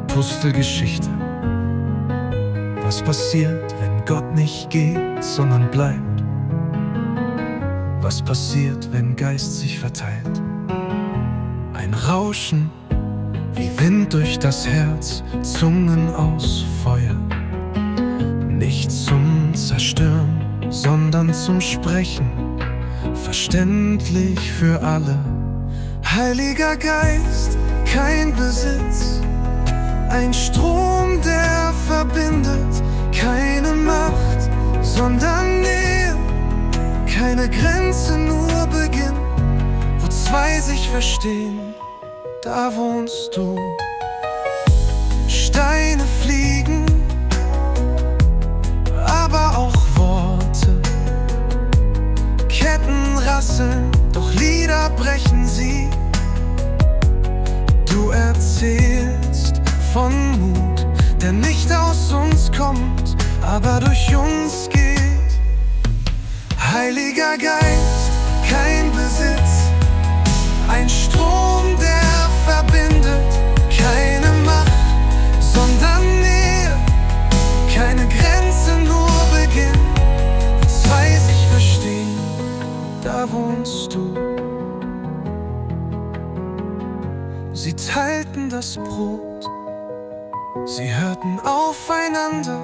Pustelgeschichte. Was passiert, wenn Gott nicht geht, sondern bleibt? Was passiert, wenn Geist sich verteilt? Ein Rauschen, wie Wind durch das Herz, Zungen aus Feuer. Nicht zum Zerstören, sondern zum Sprechen, verständlich für alle. Heiliger Geist, kein Besitz, ein Strom, der verbindet. Keine Macht, sondern Nähe, keine Grenze, nur Beginn. Wo zwei sich verstehen, da wohnst du. Steine fliegen, aber auch Worte. Ketten rasseln, doch Lieder brechen sie. Du erzählst von Mut, der nicht aus uns kommt, aber durch uns geht. Heiliger Geist, kein Besitz, ein Strom, der verbindet. Keine Macht, sondern Nähe, keine Grenze, nur Beginn. Wo zwei sich verstehen, da wohnst du. Sie teilten das Brot, sie hörten aufeinander.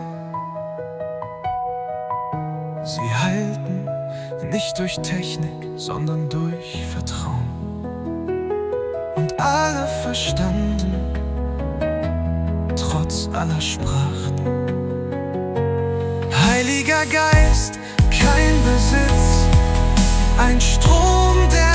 Sie heilten nicht durch Technik, sondern durch Vertrauen. Und alle verstanden, trotz aller Sprachen. Heiliger Geist, kein Besitz, ein Strom, der